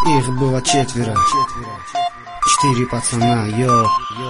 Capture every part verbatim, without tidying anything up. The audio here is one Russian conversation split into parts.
Их было четверо, четыре пацана, йо.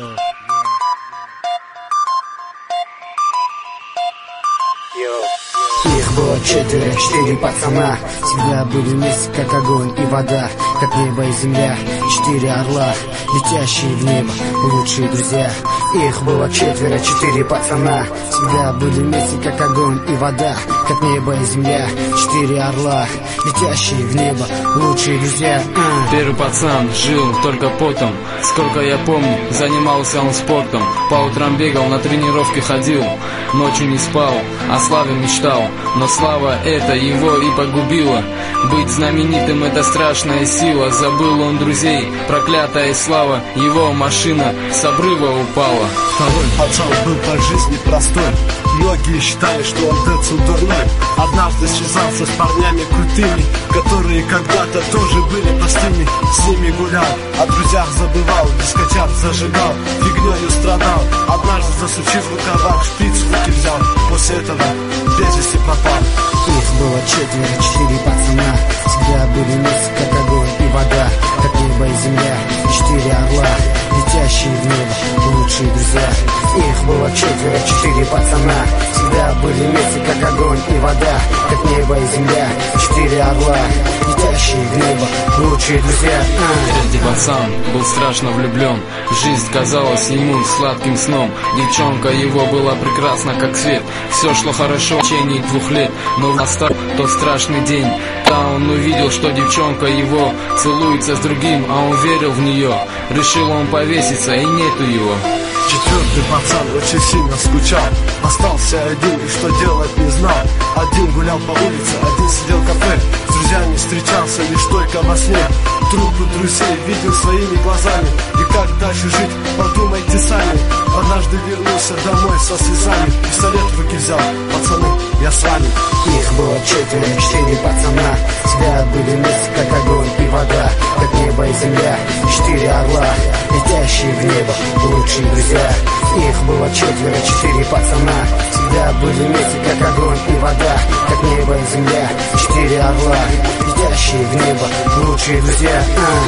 Их было четверо, четыре пацана. Всегда были вместе, как огонь и вода, как небо и земля. Четыре орла, летящие в небо, лучшие друзья. Их было четверо, четыре пацана. Всегда были вместе, как огонь и вода, как небо и земля. Четыре орла, летящие в небо, лучшие друзья. а. Первый пацан жил только потом. Сколько я помню, занимался он спортом. По утрам бегал, на тренировки ходил, ночью не спал, о славе мечтал. Но слава эта его и погубила. Быть знаменитым — это страшная сила. Забыл он друзей, проклятая слава. Его машина с обрыва упала. Второй пацан был по жизни простой. Многие считали, что он Децл дурной. Однажды связался с парнями крутыми, которые когда-то тоже были простыми. С ними гулял, о друзьях забывал, дискотек зажигал, фигнёю страдал. Однажды, засучив в рукавах, шприц в руки взял. После этого без вести пропал. Их было четверо, четыре пацана. Всегда были вместе, как огонь и вода, как небо и земля. Четыре орла, летящие в небо, лучшие друзья. Их было четверо, четыре пацана. Всегда были вместе, как огонь и вода, как небо и земля. Четыре орла, летящие в небо, лучшие друзья. а. Третий пацан был страшно влюблен. Жизнь казалась ему сладким сном. Девчонка его была прекрасна, как свет. Все шло хорошо в течение двух лет. Но настал тот страшный день, когда он увидел, что девчонка его целуется с другим, а он верил в нее. Решил он повеситься, и нету его. Четвертый пацан очень сильно скучал. Остался один и что делать не знал. Один гулял по улице, один сидел в кафе. С друзьями встречался лишь только во сне. Трупы друзей видел своими глазами. И как дальше жить, подумайте сами. Однажды вернулся домой со слезами. Пистолет в руки взял, пацаны, я с вами. Их было четверо, четыре пацана. Всегда были вместе, как огонь и вода, как небо и земля. Четыре орла, летящие в небо, лучшие друзья. Их было четверо, четыре пацана. Всегда были вместе, как огонь и вода, как небо и земля. Четыре орла, летящие в небо, лучшие друзья.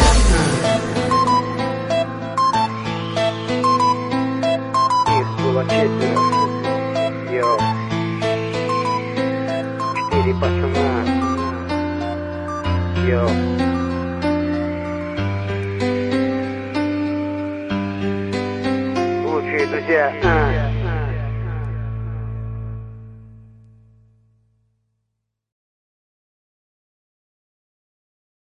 Их было четверо, йо. Четыре пацана, йо. Лучшие друзья.